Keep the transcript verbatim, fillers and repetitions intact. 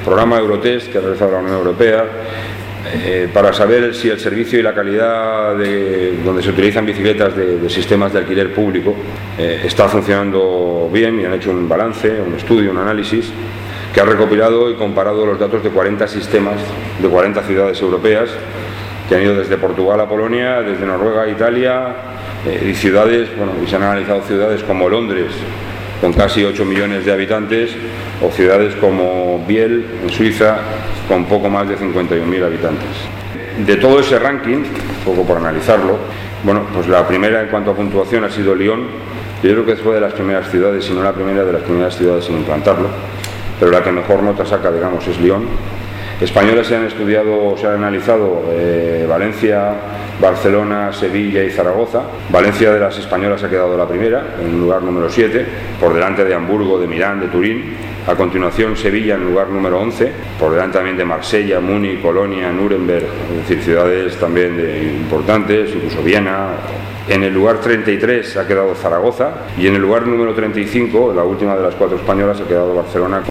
programa Eurotest que ha realizado la Unión Europea eh, para saber si el servicio y la calidad de donde se utilizan bicicletas de, de sistemas de alquiler público eh, está funcionando bien, y han hecho un balance, un estudio, un análisis que ha recopilado y comparado los datos de cuarenta sistemas de cuarenta ciudades europeas que han ido desde Portugal a Polonia, desde Noruega a Italia, eh, y ciudades, bueno, y se han analizado ciudades como Londres, con casi ocho millones de habitantes, o ciudades como Biel, en Suiza, con poco más de cincuenta y un mil habitantes. De todo ese ranking, un poco por analizarlo, bueno, pues la primera en cuanto a puntuación ha sido Lyon. Yo creo que fue de las primeras ciudades, si no la primera de las primeras ciudades en implantarlo, pero la que mejor nota saca, digamos, es Lyon. Españolas se han estudiado, se han analizado eh, Valencia, Barcelona, Sevilla y Zaragoza. Valencia de las españolas ha quedado la primera, en el lugar número siete, por delante de Hamburgo, de Milán, de Turín. A continuación Sevilla en el lugar número once, por delante también de Marsella, Múnich, Colonia, Nuremberg, es decir, ciudades también de, importantes, incluso Viena. En el lugar treinta y tres ha quedado Zaragoza, y en el lugar número treinta y cinco, la última de las cuatro españolas, ha quedado Barcelona.